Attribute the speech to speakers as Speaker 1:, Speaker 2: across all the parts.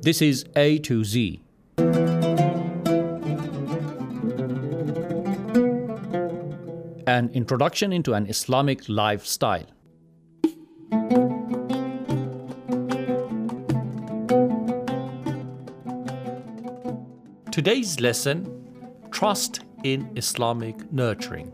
Speaker 1: This is A to Z. An introduction into an Islamic lifestyle. Today's lesson, trust in Islamic nurturing.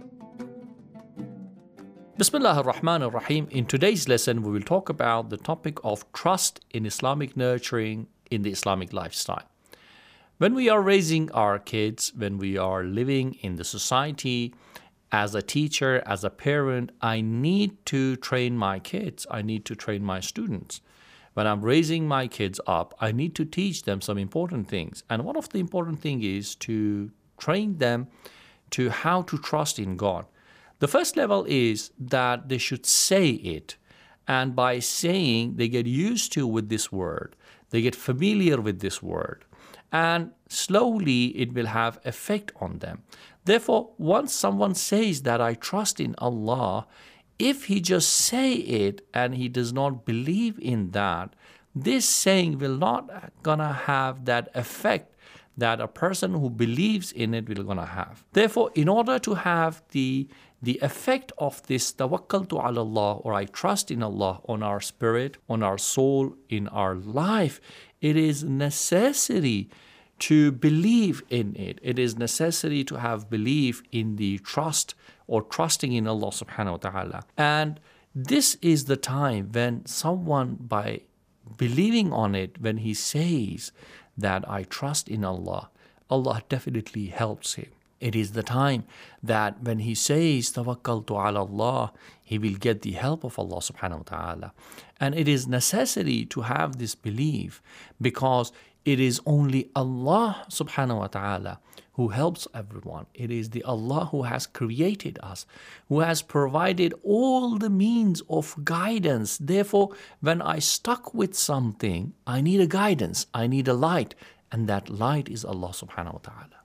Speaker 1: Bismillah ar-Rahman ar-Rahim. In today's lesson, we will talk about the topic of trust in Islamic nurturing in the Islamic lifestyle. When we are raising our kids, when we are living in the society, as a teacher, as a parent, I need to train my kids. I need to train my students. When I'm raising my kids up, I need to teach them some important things. And one of the important things is to train them to how to trust in God. The first level is that they should say it. And by saying, they get used to with this word. They get familiar with this word. And slowly it will have effect on them. Therefore, once someone says that I trust in Allah, if he just say it and he does not believe in that, this saying will not gonna have that effect that a person who believes in it will gonna have. Therefore, in order to have the effect of this tawakkaltu ala Allah, or I trust in Allah, on our spirit, on our soul, in our life, it is necessary to believe in it. It is necessary to have belief in the trust or trusting in Allah subhanahu wa ta'ala. And this is the time when someone, by believing on it, when he says that I trust in Allah, Allah definitely helps him. It is the time that when he says tawakkaltu ala Allah, he will get the help of Allah subhanahu wa ta'ala. And it is necessary to have this belief, because it is only Allah subhanahu wa ta'ala who helps everyone. It is the Allah who has created us, who has provided all the means of guidance. Therefore, when I stuck with something, I need a guidance, I need a light, and that light is Allah subhanahu wa ta'ala.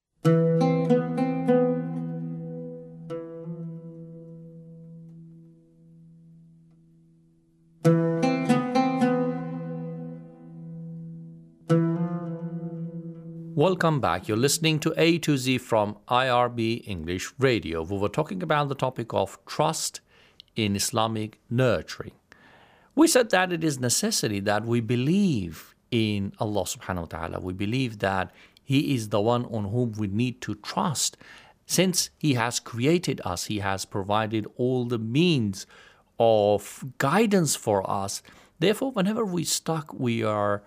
Speaker 1: Welcome back. You're listening to A to Z from IRB English Radio. We were talking about the topic of trust in Islamic nurturing. We said that it is necessary that we believe in Allah subhanahu wa ta'ala. We believe that He is the one on whom we need to trust. Since He has created us, He has provided all the means of guidance for us. Therefore, whenever we stuck, we are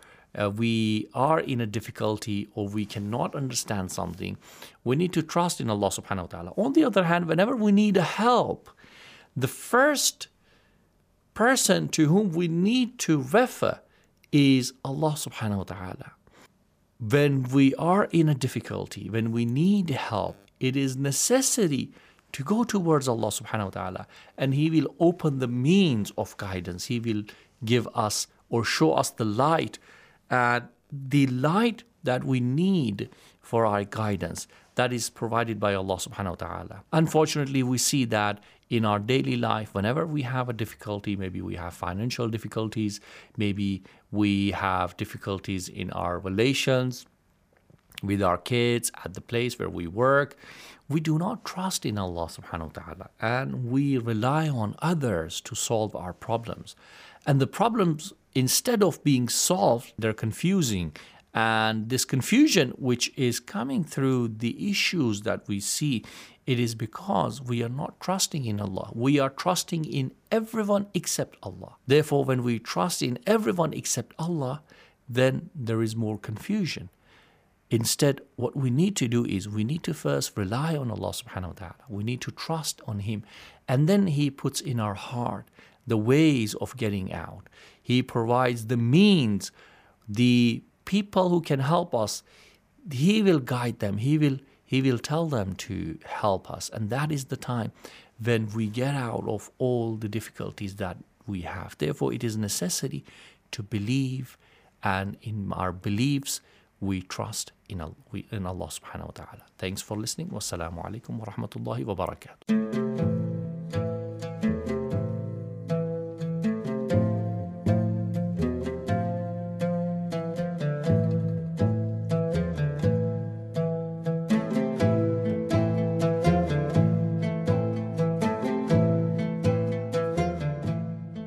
Speaker 1: in a difficulty, or we cannot understand something, we need to trust in Allah subhanahu wa ta'ala. On the other hand, whenever we need help, the first person to whom we need to refer is Allah subhanahu wa ta'ala. When we are in a difficulty, when we need help, it is necessary to go towards Allah subhanahu wa ta'ala, and He will open the means of guidance. He will give us or show us the light, the light that we need for our guidance, that is provided by Allah subhanahu wa ta'ala. Unfortunately, we see that in our daily life, whenever we have a difficulty, maybe we have financial difficulties, maybe we have difficulties in our relations with our kids, at the place where we work, we do not trust in Allah subhanahu wa ta'ala, and we rely on others to solve our problems. And the problems, instead of being solved, they're confusing. And this confusion, which is coming through the issues that we see, it is because we are not trusting in Allah. We are trusting in everyone except Allah. Therefore, when we trust in everyone except Allah, then there is more confusion. Instead, what we need to do is we need to first rely on Allah subhanahu wa ta'ala. We need to trust on Him. And then He puts in our heart the ways of getting out. He provides the means, the people who can help us. He will guide them. He will tell them to help us. And that is the time when we get out of all the difficulties that we have. Therefore, it is necessary to believe, and in our beliefs, we trust in Allah subhanahu wa ta'ala. Thanks for listening. Wassalamu alaikum wa rahmatullahi wa barakatuh.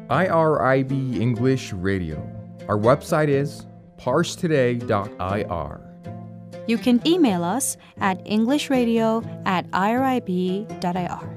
Speaker 2: IRIB English Radio. Our website is parsetoday.ir.
Speaker 3: You can email us at englishradio@irib.ir.